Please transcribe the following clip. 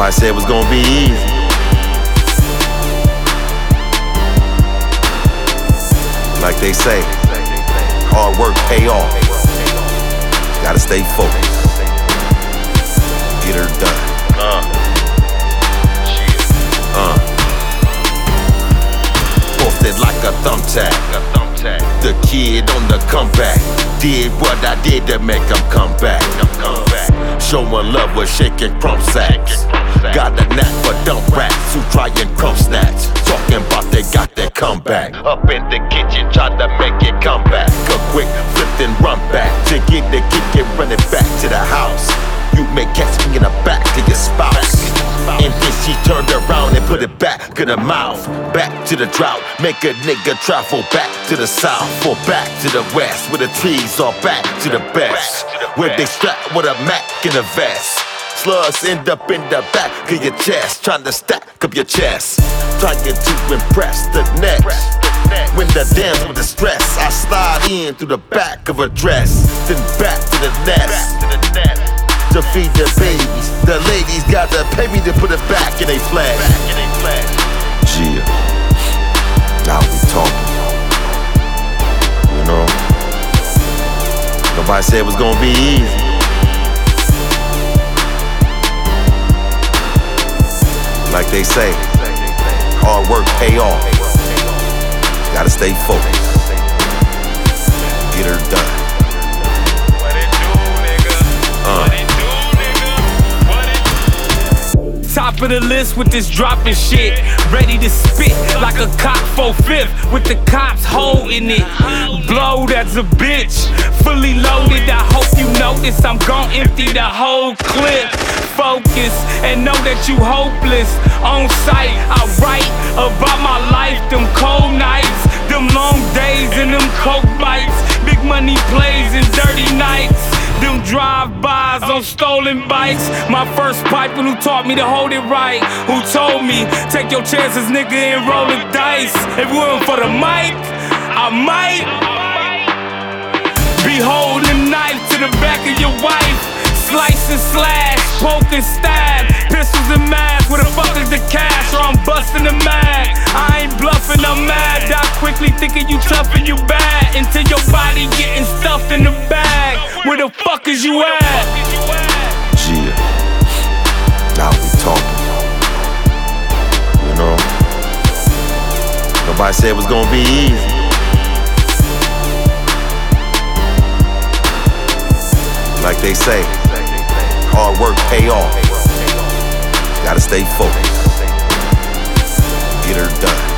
Nobody said it was gonna be easy. Like they say, hard work pay off. Gotta stay focused. Get her done. Posted like a thumbtack. The kid on the comeback. Did what I did to make him come back. Showing love with shaking crumb sacks. Got a knack for dumb rats who try and crumb snatch. Talking about they got their comeback. Up in the kitchen, try to make it come back. A quick flip and run back to get the kick and run it back to the house. You may catch me in the back to your spouse. And then she turned around and put it back in her mouth. Back to the drought, make a nigga travel back to the south or back to the west, where the trees are back to the best, where they strap with a Mac in a vest. Slugs end up in the back of your chest, trying to stack up your chest, trying to impress the next. When the dance with the stress, I slide in through the back of a dress, then back to the nest. To feed the babies, the ladies gotta pay me to put it back in they flag. Yeah, now we talking. You know, nobody said it was gonna be easy. Like they say, hard work pay off. Gotta stay focused. Get her done. Top of the list with this dropping shit. Ready to spit like a cock 4/5 with the cops holding it. Blowed as a bitch, fully loaded. I hope you notice I'm gon' empty the whole clip. Focus and know that you hopeless. On sight, I write about my life. Them cold nights, them long days and them coke bites. Big money plays and dirty nights. Them drive-bys on stolen bikes. My first piper who taught me to hold it right. Who told me, take your chances, nigga, and roll the dice. If it wasn't for the mic, I might be holding knife to the back of your wife. Slice and slash, poke and stab. Pistols and mask, where the fuck is the cash? Or I'm busting the mag. I ain't bluffing, I'm mad. Die quickly thinking you tough and you bad, until your body getting stuffed in the bag. Where the fuck is you at? Yeah, now we talking. You know, nobody said it was gonna be easy. Like they say, hard work pay off. Gotta stay focused. Get her done.